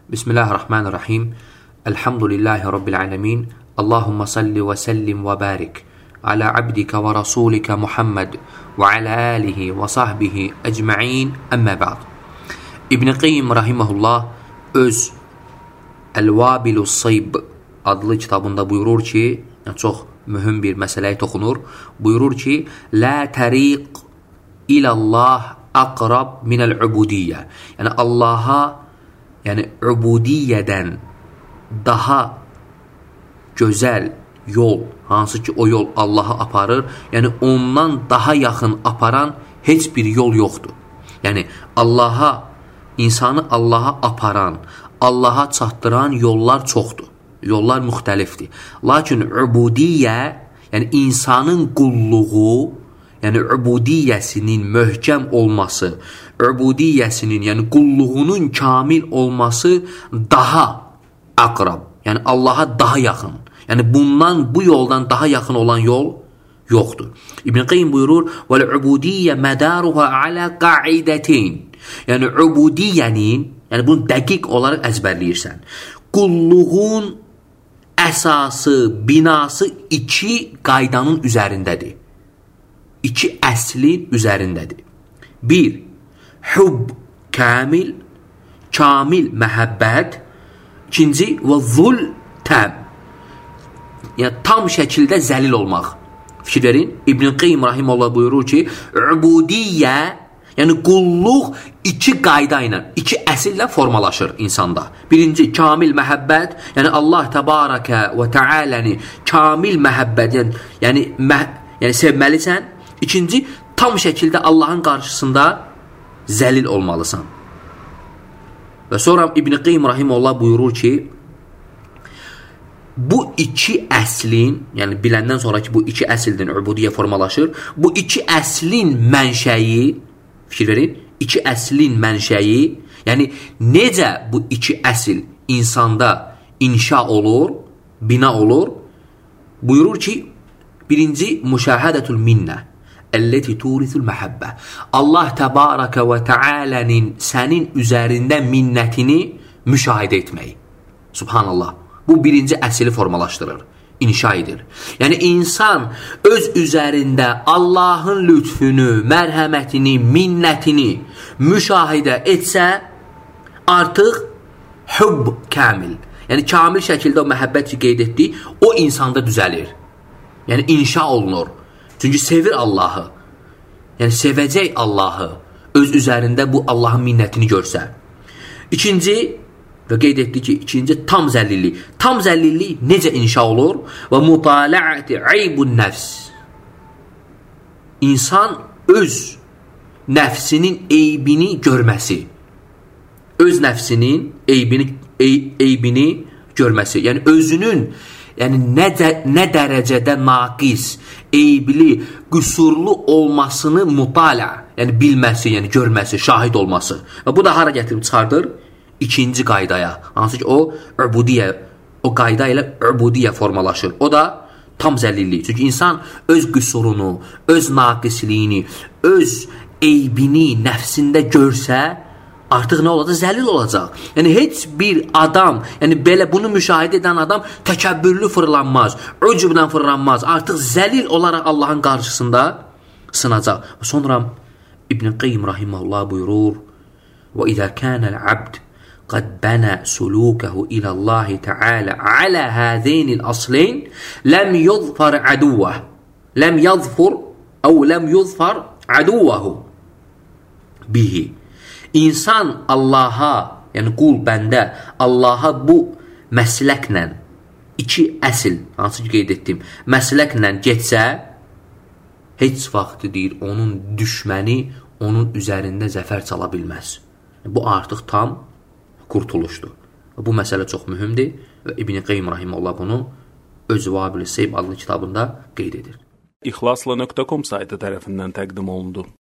Bismillahirrahmanirrahim. Elhamdülillahi Rabbil alemin. Allahumma salli ve sellim ve barik ala abdika ve rasulika Muhammed ve ala alihi ve sahbihi ecma'in, əmmə ba'd. İbn-i Qeyyim rahiməhullah öz El-Vabilus Sayb adlı kitabında buyurur ki, çox mühüm bir məsələyə toxunur. Buyurur ki, la təriq ilallah aqrab minəl-ubudiyyə. Yəni Allaha, yəni ubudiyyədən daha gözəl yol, hansı ki o yol Allaha aparır, yəni ondan daha yaxın aparan heç bir yol yoxdur. Yəni Allaha, insanı Allaha aparan, Allaha çatdıran yollar çoxdur. Yollar müxtəlifdir. Lakin ubudiyyə, yəni insanın qulluğu, yəni ubudiyyəsinin möhkəm olması, ubudiyyəsinin, yəni qulluğunun kamil olması daha aqrab, yəni Allaha daha yaxın. Yəni bundan, bu yoldan daha yaxın olan yol yoxdur. İbn Qeyyim buyurur: "Vel-ubudiyyə madaruha ala qa'idatin." Yəni ubudiyyənin, yəni bunu dəqiq olaraq əzbərləyirsən. Qulluğun əsası, binası iki qaydanın üzərindədir. İki əslin üzərindədir. Bir, hub kamil, kamil məhəbbət. İkinci, və zul təm, yəni tam şəkildə zəlil olmaq. Fikir verin, İbn Qeyyim rahimehullah buyurur ki, ubudiyyə, yəni qulluq iki qayda ilə, iki əsillə formalaşır insanda. Birinci, kamil məhəbbət, yəni Allah təbarəkə və təaləni kamil məhəbbət, yəni sevməlisən. İkinci, tam şəkildə Allahın qarşısında zəlil olmalısan. Və sonra İbn Qeyyim rahimehullah buyurur ki, bu iki əslin, yəni biləndən sonra ki, bu iki əsildən ubudiyyə formalaşır, bu iki əslin mənşəyi, fikir verin, iki əslin mənşəyi, yəni necə bu iki əsil insanda inşa olur, bina olur, buyurur ki, birinci, müşahədətul minnə, əlləti turithul məhəbbə. Allah təbarəkə və təalənin sənin üzərində minnətini müşahidə etmək. Subhanallah. Bu birinci əsli formalaşdırır, inşa edir. Yəni insan öz üzərində Allahın lütfünü, mərhəmətini, minnətini müşahidə etsə, artıq hub kamil, yəni kamil şəkildə o məhəbbət qeyd etdi, o insanda düzəlir. Yəni inşa olunur. Çünki sevir Allahı. Yəni sevəcək Allahı öz üzərində bu Allahın minnətini görsə. İkinci, və qeyd etdi ki, ikinci tam zəlillik. Tam zəlillik necə inşa olur? Və mutalaati aybun nəfs. İnsan öz nəfsinin eybini görməsi. Öz nəfsinin eybini görməsi. Yəni özünün nə dərəcədə naqis, eybli, qüsurlu olmasını mutala, yəni bilməsi, yəni görməsi, şahid olması. Və bu da hara gətirib çıxardır? İkinci qaydaya. Hansı ki, o qayda ilə ubudiyyə formalaşır. O da tam zəlillik. Çünki insan öz qüsurunu, öz naqisliyini, öz eybini nəfsində görsə, artıq nə olacaq? Zəlil olacaq. Yəni heç bir adam, yəni belə bunu müşahidə edən adam təkəbbürlü fırlanmaz, ucubla fırlanmaz. Artıq zəlil olaraq Allahın qarşısında sınacaq. Sonra İbn Qeyyim rahimehullah buyurur: "Və izə kənəl abd qad bana sulukahu ila Allah Teala ala hadain al-aslayn lam yuzfar aduwah. Lam yuzfar aduwahu bihi." İnsan Allaha, yəni qul, bəndə Allaha bu məsləklə, iki əsl, hansı ki qeyd etdim, məsləklə getsə, heç vaxt deyir, onun düşməni onun üzərində zəfər çala bilməz. Bu artıq tam qurtuluşdur. Bu məsələ çox mühümdür və İbn Qeyyim rahimehullah bunu öz Vabilus Sayb adlı kitabında qeyd edir. İxlasla.com saytı tərəfindən təqdim olundu.